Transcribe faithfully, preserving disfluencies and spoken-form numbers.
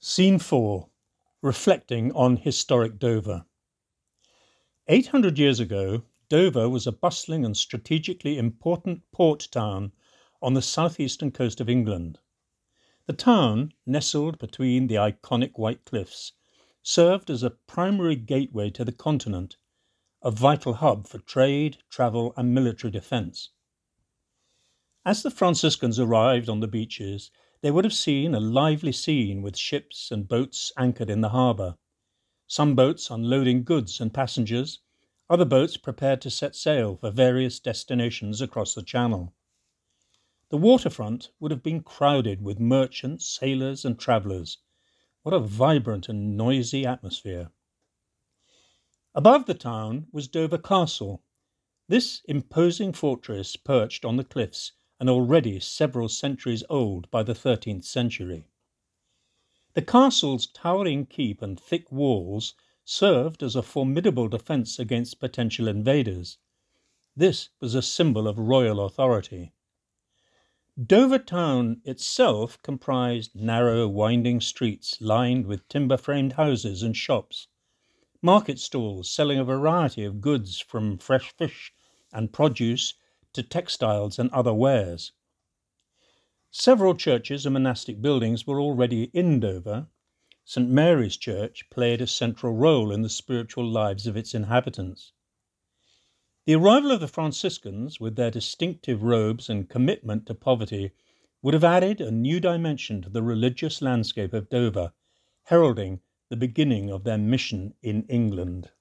Scene four. Reflecting on historic Dover. Eight hundred years ago, Dover was a bustling and strategically important port town on the southeastern coast of England. The town, nestled between the iconic White Cliffs, served as a primary gateway to the continent, a vital hub for trade, travel, and military defence. As the Franciscans arrived on the beaches, they would have seen a lively scene with ships and boats anchored in the harbour. Some boats unloading goods and passengers, other boats prepared to set sail for various destinations across the channel. The waterfront would have been crowded with merchants, sailors, and travellers. What a vibrant and noisy atmosphere. Above the town was Dover Castle. This imposing fortress perched on the cliffs and already several centuries old by the thirteenth century. The castle's towering keep and thick walls served as a formidable defence against potential invaders. This was a symbol of royal authority. Dover town itself comprised narrow, winding streets lined with timber-framed houses and shops, market stalls selling a variety of goods from fresh fish and produce to textiles and other wares. Several churches and monastic buildings were already in Dover. Saint Mary's Church played a central role in the spiritual lives of its inhabitants. The arrival of the Franciscans, with their distinctive robes and commitment to poverty, would have added a new dimension to the religious landscape of Dover, heralding the beginning of their mission in England.